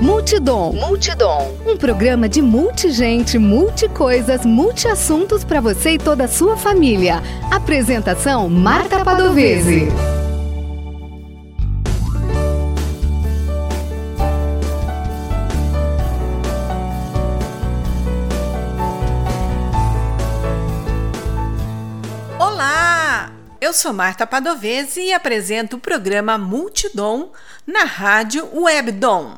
Multidom. Um programa de multigente, multicoisas, multiassuntos para você e toda a sua família. Apresentação: Marta Padovese. Olá! Eu sou Marta Padovese e apresento o programa Multidom na Rádio Webdom.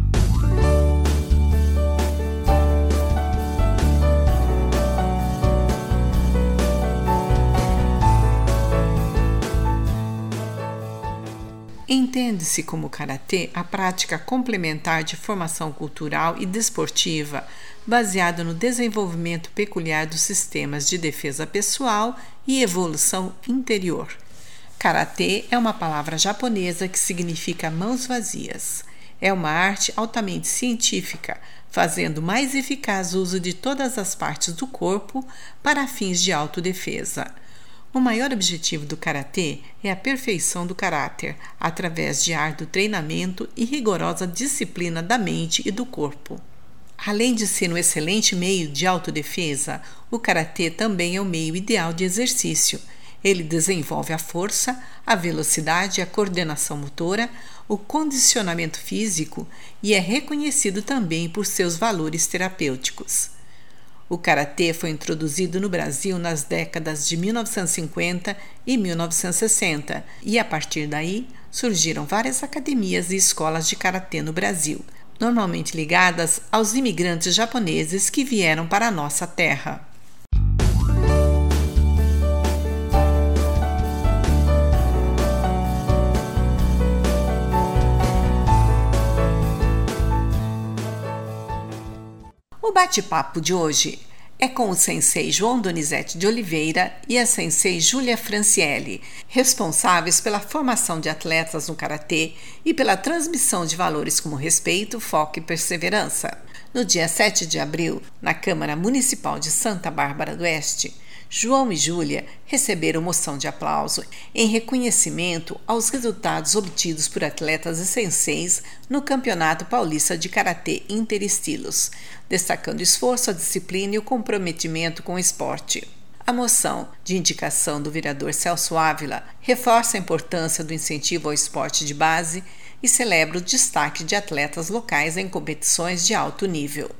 Entende-se como karatê a prática complementar de formação cultural e desportiva baseada no desenvolvimento peculiar dos sistemas de defesa pessoal e evolução interior. Karatê é uma palavra japonesa que significa mãos vazias. É uma arte altamente científica, fazendo mais eficaz uso de todas as partes do corpo para fins de autodefesa. O maior objetivo do karatê é a perfeição do caráter, através de árduo treinamento e rigorosa disciplina da mente e do corpo. Além de ser um excelente meio de autodefesa, o karatê também é um meio ideal de exercício. Ele desenvolve a força, a velocidade, a coordenação motora, o condicionamento físico e é reconhecido também por seus valores terapêuticos. O karatê foi introduzido no Brasil nas décadas de 1950 e 1960 e, a partir daí, surgiram várias academias e escolas de karatê no Brasil, normalmente ligadas aos imigrantes japoneses que vieram para a nossa terra. O bate-papo de hoje é com o sensei João Donizete de Oliveira e a sensei Júlia Franciele, responsáveis pela formação de atletas no karatê e pela transmissão de valores como respeito, foco e perseverança. No dia 7 de abril, na Câmara Municipal de Santa Bárbara do Oeste, João e Júlia receberam moção de aplauso em reconhecimento aos resultados obtidos por atletas e senseis no Campeonato Paulista de Karatê Interestilos, destacando o esforço, a disciplina e o comprometimento com o esporte. A moção de indicação do vereador Celso Ávila reforça a importância do incentivo ao esporte de base e celebra o destaque de atletas locais em competições de alto nível.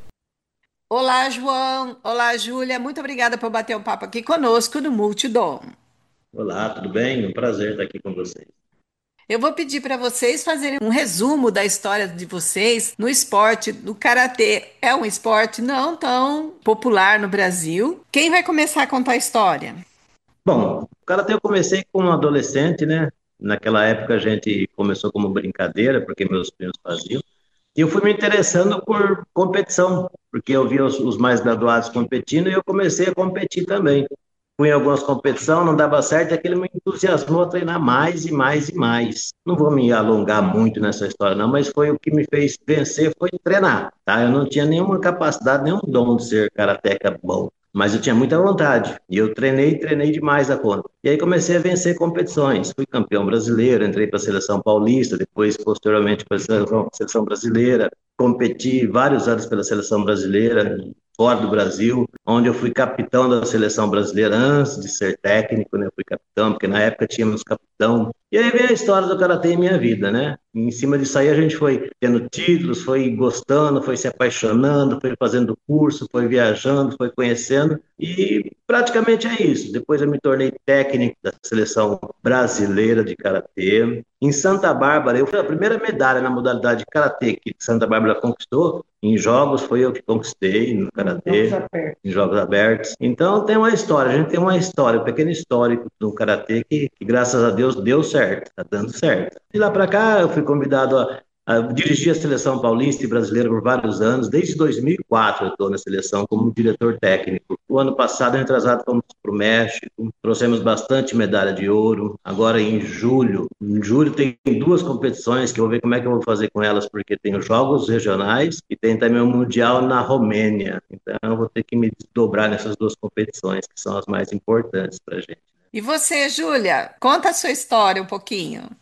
Olá, João. Olá, Júlia. Muito obrigada por bater um papo aqui conosco no Multidom. Olá, tudo bem? Um prazer estar aqui com vocês. Eu vou pedir para vocês fazerem um resumo da história de vocês no esporte do karatê. É um esporte não tão popular no Brasil. Quem vai começar a contar a história? Bom, o karatê eu comecei como adolescente, né? Naquela época a gente começou como brincadeira, porque meus primos faziam. E eu fui me interessando por competição, porque eu via os mais graduados competindo e eu comecei a competir também. Fui em algumas competições, não dava certo, e aquilo me entusiasmou a treinar mais e mais e mais. Não vou me alongar muito nessa história não, mas foi o que me fez vencer, foi treinar, tá? Eu não tinha nenhuma capacidade, nenhum dom de ser karateca bom, mas eu tinha muita vontade, e eu treinei demais a conta. E aí comecei a vencer competições, fui campeão brasileiro, entrei para a seleção paulista, depois posteriormente para a seleção brasileira, competi vários anos pela seleção brasileira, fora do Brasil, onde eu fui capitão da seleção brasileira antes de ser técnico, né? Eu fui capitão, porque na época tínhamos capitão. E aí veio a história do karatê em minha vida, né? Em cima disso aí a gente foi tendo títulos, foi gostando, foi se apaixonando, foi fazendo curso, foi viajando, foi conhecendo e praticamente é isso. Depois eu me tornei técnico da seleção brasileira de karatê. Em Santa Bárbara, eu fui a primeira medalha na modalidade de karatê que Santa Bárbara conquistou. Em jogos foi eu que conquistei no karatê, em jogos abertos. Então tem uma história, a gente tem uma história, um pequeno histórico do karatê que graças a Deus deu certo, tá dando certo. De lá para cá eu fui convidado a dirigir a seleção paulista e brasileira por vários anos. Desde 2004 eu estou na seleção como diretor técnico. O ano passado, retrasado, fomos para o México, trouxemos bastante medalha de ouro. Agora em julho tem duas competições que eu vou ver como é que eu vou fazer com elas, porque tem os Jogos Regionais e tem também o Mundial na Romênia. Então eu vou ter que me desdobrar nessas duas competições, que são as mais importantes para a gente. E você, Júlia, conta a sua história um pouquinho.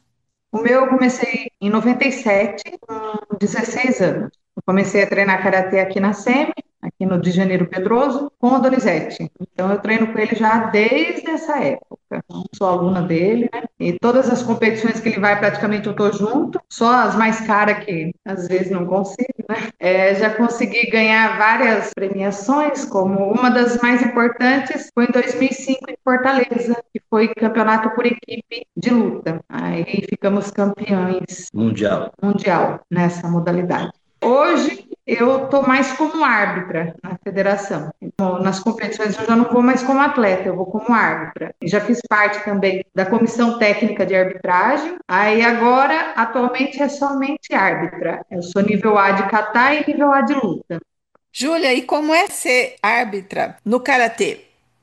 O meu eu comecei em 97, com 16 anos. Eu comecei a treinar karatê aqui na SEMI, aqui no de Janeiro Pedroso, com o Donizete. Então eu treino com ele já desde essa época. Então, sou aluna dele, né? E todas as competições que ele vai, praticamente eu tô junto. Só as mais caras que às vezes não consigo, né? Já consegui ganhar várias premiações, como uma das mais importantes foi em 2005 em Fortaleza, que foi campeonato por equipe de luta. Aí ficamos campeões mundial nessa modalidade. Hoje eu estou mais como árbitra na federação. Então, nas competições eu já não vou mais como atleta, eu vou como árbitra. Já fiz parte também da comissão técnica de arbitragem. Aí agora, atualmente, é somente árbitra. Eu sou nível A de kata e nível A de luta. Júlia, e como é ser árbitra no karatê?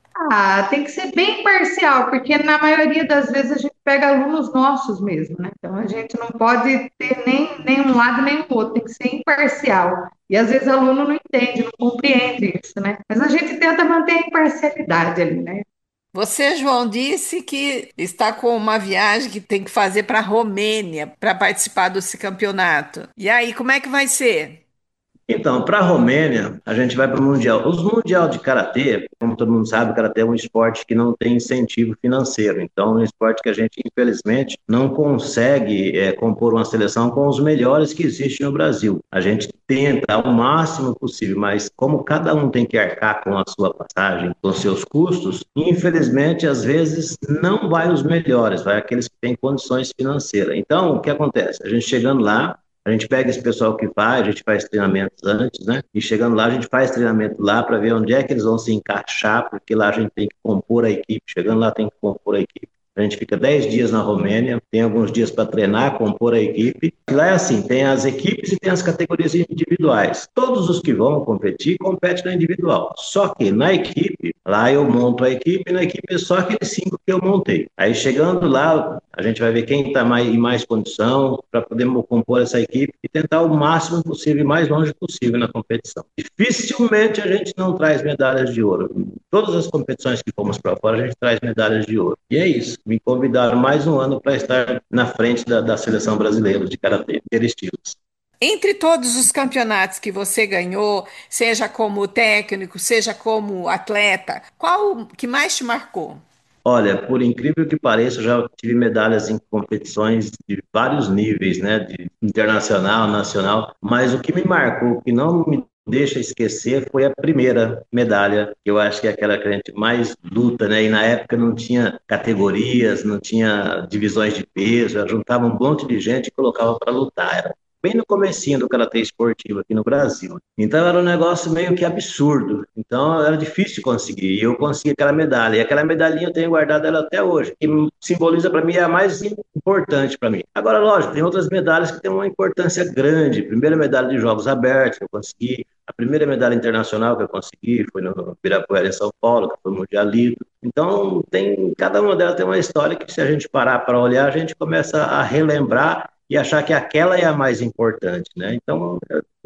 Tem que ser bem parcial, porque na maioria das vezes a gente pega alunos nossos mesmo, né? Então a gente não pode ter nem um lado nem o outro, tem que ser imparcial. E às vezes o aluno não entende, não compreende isso, né? Mas a gente tenta manter a imparcialidade ali, né? Você, João, disse que está com uma viagem que tem que fazer para a Romênia para participar desse campeonato. E aí, como é que vai ser? Então, para a Romênia, a gente vai para o Mundial. Os Mundial de Karatê, como todo mundo sabe, o Karatê é um esporte que não tem incentivo financeiro. Então, é um esporte que a gente, infelizmente, não consegue compor uma seleção com os melhores que existem no Brasil. A gente tenta o máximo possível, mas como cada um tem que arcar com a sua passagem, com os seus custos, infelizmente, às vezes, não vai os melhores, vai aqueles que têm condições financeiras. Então, o que acontece? A gente chegando lá, a gente pega esse pessoal que vai, a gente faz treinamentos antes, né? E chegando lá, a gente faz treinamento lá para ver onde é que eles vão se encaixar, porque lá a gente tem que compor a equipe. Chegando lá, tem que compor a equipe. A gente fica 10 dias na Romênia, tem alguns dias para treinar, compor a equipe. E lá é assim, tem as equipes e tem as categorias individuais. Todos os que vão competir, competem na individual. Só que na equipe, lá eu monto a equipe, e na equipe é só aqueles 5 que eu montei. Aí chegando lá, a gente vai ver quem está em mais condição para poder compor essa equipe e tentar o máximo possível e mais longe possível na competição. Dificilmente a gente não traz medalhas de ouro. Em todas as competições que fomos para fora, a gente traz medalhas de ouro. E é isso. Me convidaram mais um ano para estar na frente da seleção brasileira de karatê, ter estilos. Entre todos os campeonatos que você ganhou, seja como técnico, seja como atleta, qual que mais te marcou? Olha, por incrível que pareça, eu já tive medalhas em competições de vários níveis, né, de internacional, nacional, mas o que me marcou, o que não me deixa esquecer, foi a primeira medalha, que eu acho que é aquela que a gente mais luta, né, e na época não tinha categorias, não tinha divisões de peso, eu juntava um monte de gente e colocava para lutar, era bem no comecinho do karatê esportivo aqui no Brasil. Então era um negócio meio que absurdo. Então era difícil conseguir. E eu consegui aquela medalha. E aquela medalhinha eu tenho guardado ela até hoje, que simboliza para mim é a mais importante para mim. Agora, lógico, tem outras medalhas que têm uma importância grande. Primeira medalha de Jogos Abertos que eu consegui. A primeira medalha internacional que eu consegui foi no Ibirapuera, em São Paulo, que foi o Mundialito. Então, cada uma delas tem uma história que, se a gente parar para olhar, a gente começa a relembrar e achar que aquela é a mais importante, né? Então,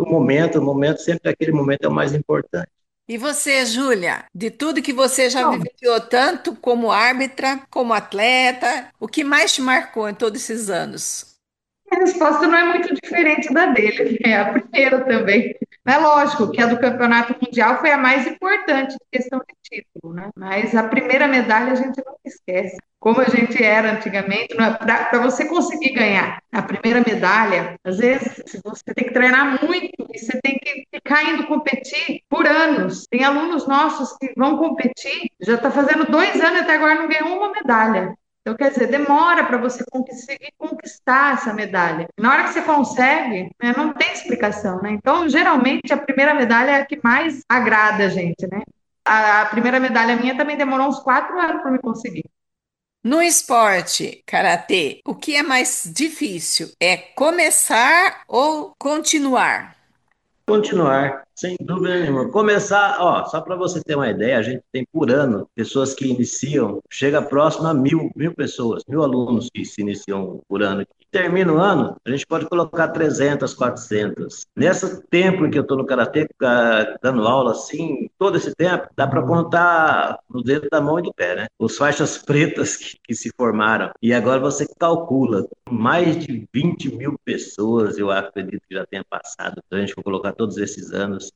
o momento sempre aquele momento é o mais importante. E você, Júlia, de tudo que você já vivenciou, tanto como árbitra, como atleta, o que mais te marcou em todos esses anos? A resposta não é muito diferente da dele, é a primeira também. É lógico que a do campeonato mundial foi a mais importante em questão de título, né? Mas a primeira medalha a gente não esquece. Como a gente era antigamente, para você conseguir ganhar a primeira medalha, às vezes você tem que treinar muito e você tem que ficar indo competir por anos. Tem alunos nossos que vão competir, já está fazendo 2 anos e até agora não ganhou uma medalha. Então, quer dizer, demora para você conseguir conquistar essa medalha. Na hora que você consegue, né, não tem explicação, né? Então, geralmente, a primeira medalha é a que mais agrada a gente, né? A primeira medalha minha também demorou uns 4 anos para me conseguir. No esporte, karatê, o que é mais difícil? É começar ou continuar? Continuar. Sem dúvida nenhuma. Começar, ó, só para você ter uma ideia, a gente tem por ano pessoas que iniciam, chega próximo a mil pessoas, 1.000 alunos que se iniciam por ano. Termina o ano, a gente pode colocar 300, 400. Nesse tempo em que eu estou no Karatê, dando aula assim, todo esse tempo, dá para contar no dedo da mão e do pé, né? Os faixas pretas que se formaram. E agora você calcula, mais de 20 mil pessoas, eu acredito que já tenha passado, se a gente for colocar todos esses anos.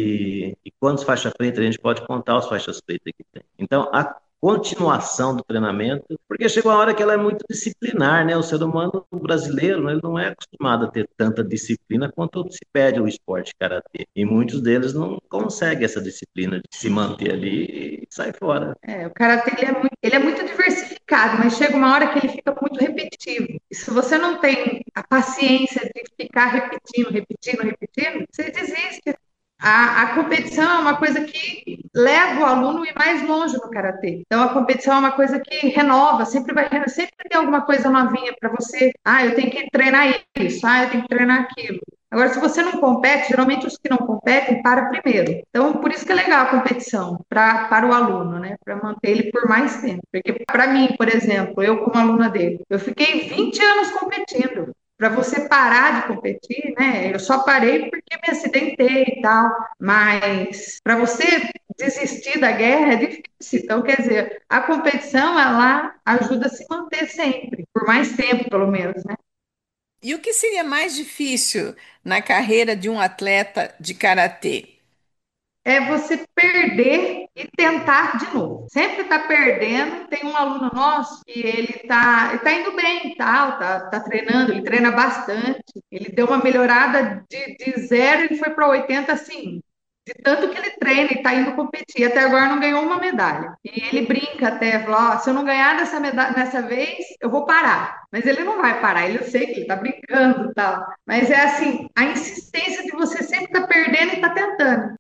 E quantos faixas pretas a gente pode contar os faixas pretas que tem. Então, a continuação do treinamento, porque chega uma hora que ela é muito disciplinar, né? O ser humano brasileiro, né, ele não é acostumado a ter tanta disciplina quanto se pede o esporte karatê. E muitos deles não conseguem essa disciplina de se manter ali e sai fora. O karatê ele é muito diversificado, mas chega uma hora que ele fica muito repetitivo. E se você não tem a paciência de ficar repetindo, repetindo, repetindo, você desiste. A competição é uma coisa que leva o aluno a ir mais longe no karatê. Então, a competição é uma coisa que renova, sempre tem alguma coisa novinha para você. Ah, eu tenho que treinar isso, eu tenho que treinar aquilo. Agora, se você não compete, geralmente os que não competem param primeiro. Então, por isso que é legal a competição para o aluno, né? Para manter ele por mais tempo. Porque, para mim, por exemplo, eu como aluna dele, eu fiquei 20 anos competindo. Para você parar de competir, né? Eu só parei porque me acidentei e tal, mas para você desistir da guerra é difícil. Então, quer dizer, a competição ela ajuda a se manter sempre, por mais tempo, pelo menos, né? E o que seria mais difícil na carreira de um atleta de karatê? É você perder e tentar de novo. Sempre está perdendo. Tem um aluno nosso que ele tá indo bem, e tal, tá treinando, ele treina bastante. Ele deu uma melhorada de 0, ele foi para 80, assim, de tanto que ele treina e está indo competir. Até agora não ganhou uma medalha. E ele brinca até, fala, se eu não ganhar dessa medalha, nessa vez, eu vou parar. Mas ele não vai parar, eu sei que ele está brincando e tal. Mas é assim, a insistência de você sempre estar perdendo e estar tentando.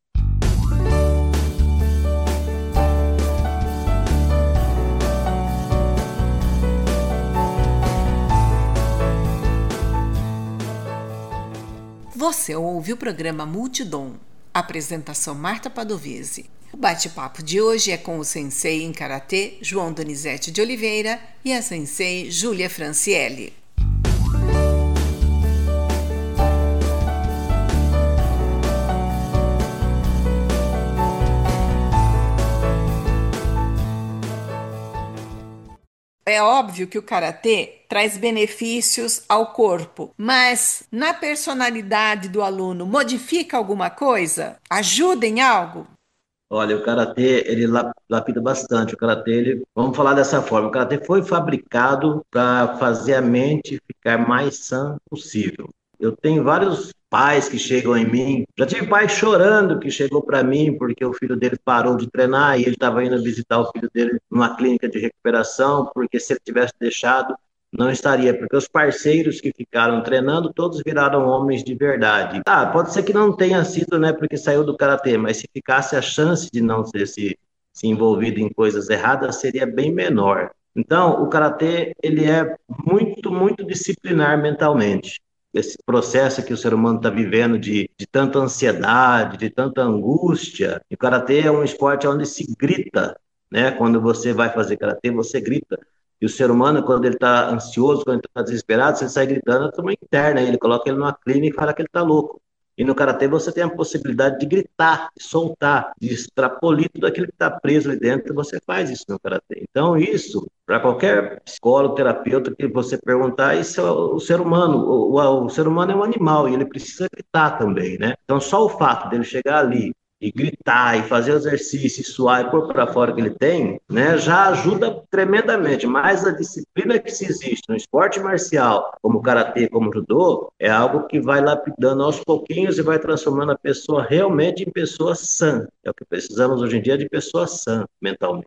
Você ouve o programa Multidom. Apresentação Marta Padovese. O bate-papo de hoje é com o sensei em karatê João Donizete de Oliveira e a sensei Júlia Franciele. É óbvio que o karatê traz benefícios ao corpo, mas na personalidade do aluno modifica alguma coisa? Ajuda em algo? Olha, o karatê, ele lapida bastante. O karatê, vamos falar dessa forma, o karatê foi fabricado para fazer a mente ficar mais sã possível. Eu tenho vários pais que chegam em mim, já tive pai chorando que chegou para mim porque o filho dele parou de treinar e ele estava indo visitar o filho dele numa clínica de recuperação, porque se ele tivesse deixado, não estaria, porque os parceiros que ficaram treinando, todos viraram homens de verdade. Pode ser que não tenha sido, né, porque saiu do karatê, mas se ficasse a chance de não ter se envolvido em coisas erradas, seria bem menor. Então, o karatê, ele é muito, muito disciplinar mentalmente. Esse processo que o ser humano está vivendo de tanta ansiedade, de tanta angústia, e o karatê é um esporte onde se grita, né? Quando você vai fazer karatê, você grita. E o ser humano, quando ele está ansioso, quando ele está desesperado, você sai gritando, é uma interna, ele coloca ele numa clínica e fala que ele está louco. E no karatê você tem a possibilidade de gritar, de soltar, de extrapolir tudo aquilo que está preso ali dentro, você faz isso no karatê. Então isso, para qualquer psicólogo, terapeuta que você perguntar, isso é o ser humano. O ser humano é um animal e ele precisa gritar também, né? Então só o fato dele chegar ali e gritar, e fazer o exercício, e suar e pôr para fora que ele tem, né, já ajuda tremendamente. Mas a disciplina que se existe no esporte marcial, como o karatê, como o judô, é algo que vai lapidando aos pouquinhos e vai transformando a pessoa realmente em pessoa sã. É o que precisamos hoje em dia de pessoa sã mentalmente.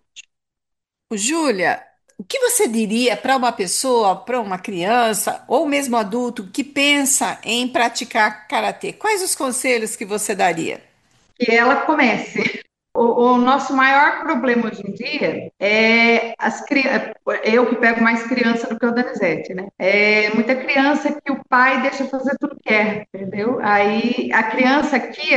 Júlia, o que você diria para uma pessoa, para uma criança ou mesmo adulto que pensa em praticar karatê? Quais os conselhos que você daria? Que ela comece. O nosso maior problema hoje em dia é eu que pego mais criança do que o Donizete, né? É muita criança que o pai deixa fazer tudo que quer, entendeu? Aí a criança aqui,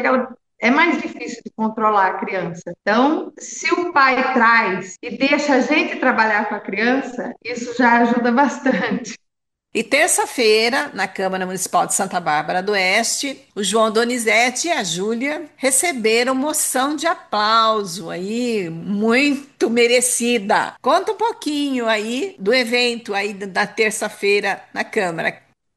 é mais difícil de controlar a criança. Então, se o pai traz e deixa a gente trabalhar com a criança, isso já ajuda bastante. E terça-feira, na Câmara Municipal de Santa Bárbara do Oeste, o João Donizete e a Júlia receberam moção de aplauso aí, muito merecida. Conta um pouquinho aí do evento aí da terça-feira na Câmara.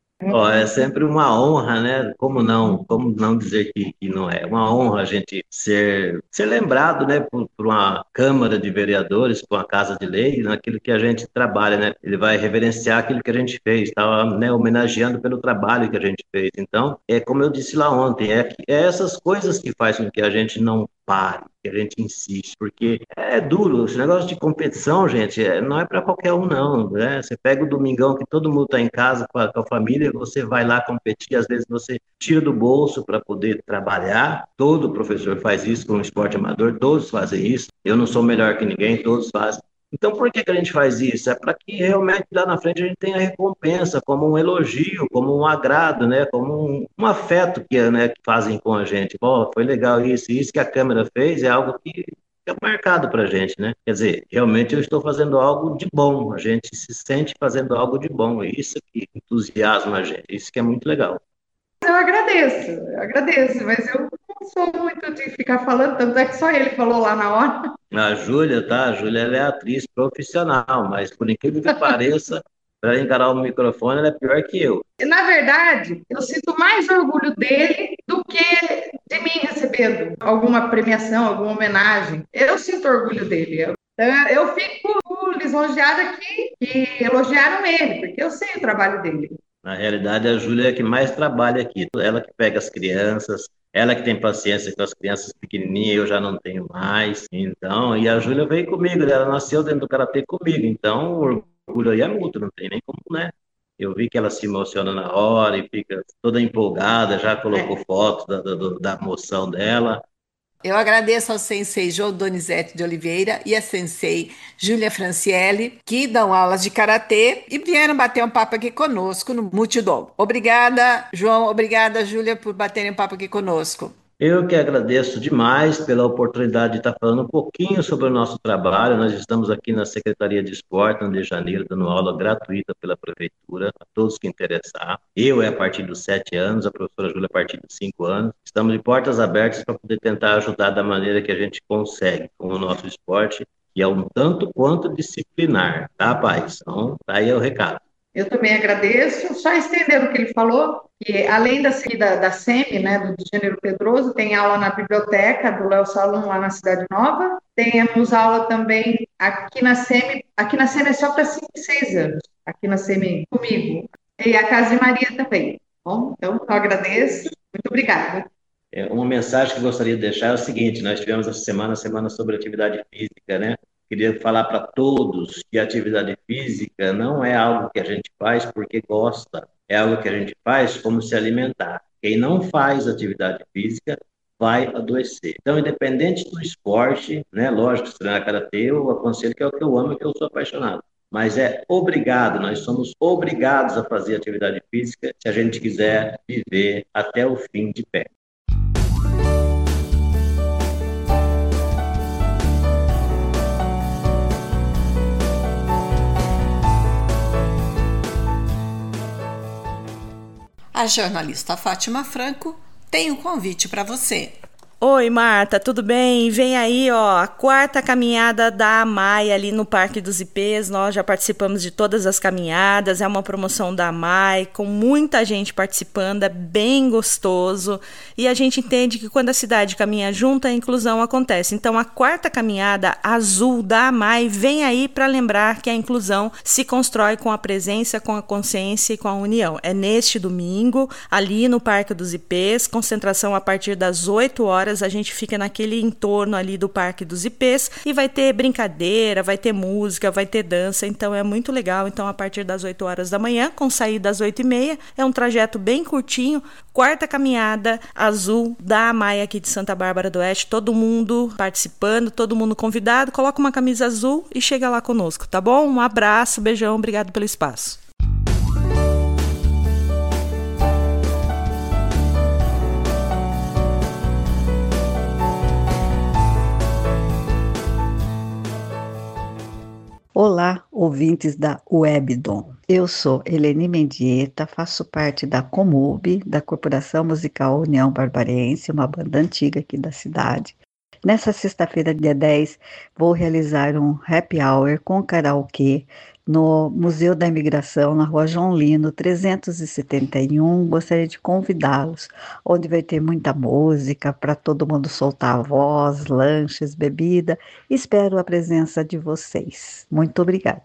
É sempre uma honra, né? Como não dizer que não é? Uma honra a gente ser lembrado, né, por uma Câmara de Vereadores, por uma Casa de Lei, naquilo que a gente trabalha, né? Ele vai reverenciar aquilo que a gente fez, estava, né, homenageando pelo trabalho que a gente fez. Então, é como eu disse lá ontem, é essas coisas que fazem com que a gente não pare, que a gente insiste, porque é duro, esse negócio de competição, gente, não é para qualquer um, não, né? Você pega o domingão que todo mundo está em casa com a família, você vai lá competir, às vezes você tira do bolso para poder trabalhar, todo professor faz isso com o esporte amador, todos fazem isso, eu não sou melhor que ninguém, todos fazem. Então, por que a gente faz isso? É para que realmente lá na frente a gente tenha recompensa, como um elogio, como um agrado, né? Como um afeto né, que fazem com a gente. Foi legal isso que a Câmara fez é algo que fica marcado para a gente, né? Quer dizer, realmente eu estou fazendo algo de bom, a gente se sente fazendo algo de bom, é isso que entusiasma a gente, isso que é muito legal. Eu agradeço, mas eu não sou muito de ficar falando, tanto é que só ele falou lá na hora. A Júlia, tá? A Júlia ela é atriz profissional, mas por incrível que pareça, para encarar o microfone, ela é pior que eu. Na verdade, eu sinto mais orgulho dele do que de mim recebendo alguma premiação, alguma homenagem. Eu sinto orgulho dele. Eu fico lisonjeada que elogiaram ele, porque eu sei o trabalho dele. Na realidade, a Júlia é a que mais trabalha aqui. Ela que pega as crianças, ela que tem paciência com as crianças pequenininhas, eu já não tenho mais. Então, e a Júlia veio comigo, ela nasceu dentro do karatê comigo. Então, o orgulho aí é mútuo, não tem nem como, né? Eu vi que ela se emociona na hora e fica toda empolgada, já colocou foto da emoção dela. Eu agradeço ao sensei João Donizete de Oliveira e a sensei Júlia Franciele, que dão aulas de karatê e vieram bater um papo aqui conosco no Multidom. Obrigada, João, obrigada, Júlia, por baterem um papo aqui conosco. Eu que agradeço demais pela oportunidade de estar falando um pouquinho sobre o nosso trabalho. Nós estamos aqui na Secretaria de Esporte, no Rio de Janeiro, dando aula gratuita pela Prefeitura, a todos que interessar. Eu a partir dos 7 anos, a professora Júlia a partir dos 5 anos. Estamos de portas abertas para poder tentar ajudar da maneira que a gente consegue com o nosso esporte, que é um tanto quanto disciplinar, tá, paz? Então, tá aí o recado. Eu também agradeço, só estender o que ele falou, que além da SEMI, né, do Digênero Pedroso, tem aula na biblioteca do Léo Salum, lá na Cidade Nova, temos aula também aqui na SEMI é só para 5 e 6 anos, aqui na SEMI comigo, e a Casa de Maria também. Bom, então, eu agradeço, muito obrigada. Uma mensagem que eu gostaria de deixar é o seguinte: nós tivemos essa semana a semana sobre atividade física, né? Queria falar para todos que a atividade física não é algo que a gente faz porque gosta, é algo que a gente faz como se alimentar. Quem não faz atividade física vai adoecer. Então, independente do esporte, né? Lógico, se treinar karatê, eu aconselho que é o que eu amo e que eu sou apaixonado. Mas nós somos obrigados a fazer atividade física se a gente quiser viver até o fim de pé. A jornalista Fátima Franco tem um convite para você. Oi, Marta, tudo bem? Vem aí, a 4ª caminhada da AMAI ali no Parque dos Ipês. Nós já participamos de todas as caminhadas, é uma promoção da AMAI, com muita gente participando, é bem gostoso. E a gente entende que quando a cidade caminha junto, a inclusão acontece. Então, a 4ª caminhada azul da AMAI vem aí para lembrar que a inclusão se constrói com a presença, com a consciência e com a união. É neste domingo, ali no Parque dos Ipês, concentração a partir das 8 horas horas a gente fica naquele entorno ali do Parque dos Ipês e vai ter brincadeira, vai ter música, vai ter dança, então é muito legal. Então a partir das 8 horas da manhã, com saída às 8h30, é um trajeto bem curtinho, quarta caminhada azul da AMAI aqui de Santa Bárbara do Oeste, todo mundo participando, todo mundo convidado, coloca uma camisa azul e chega lá conosco, tá bom? Um abraço, beijão, obrigado pelo espaço. Olá, ouvintes da Webdom. Eu sou Eleni Mendieta, faço parte da Comub, da Corporação Musical União Barbarense, uma banda antiga aqui da cidade. Nessa sexta-feira, dia 10, vou realizar um happy hour com karaokê no Museu da Imigração, na Rua João Lino, 371. Gostaria de convidá-los, onde vai ter muita música para todo mundo soltar a voz, lanches, bebida. Espero a presença de vocês. Muito obrigada.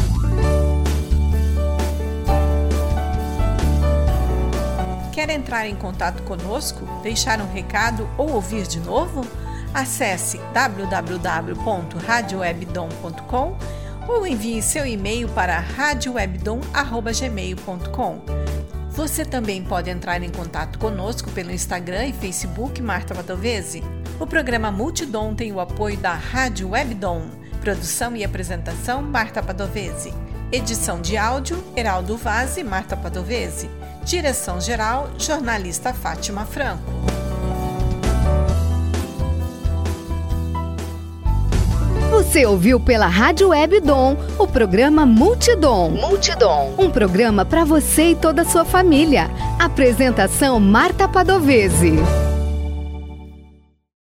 Quer entrar em contato conosco, deixar um recado ou ouvir de novo? Acesse www.radiowebdom.com ou envie seu e-mail para radiowebdom@gmail.com. Você também pode entrar em contato conosco pelo Instagram e Facebook Marta Padovese. O programa Multidom tem o apoio da Rádio Webdom. Produção e apresentação Marta Padovese. Edição de áudio Heraldo Vaz e Marta Padovese. Direção geral jornalista Fátima Franco. Você ouviu pela Rádio Webdom o programa Multidom. Um programa para você e toda a sua família. Apresentação Marta Padovese.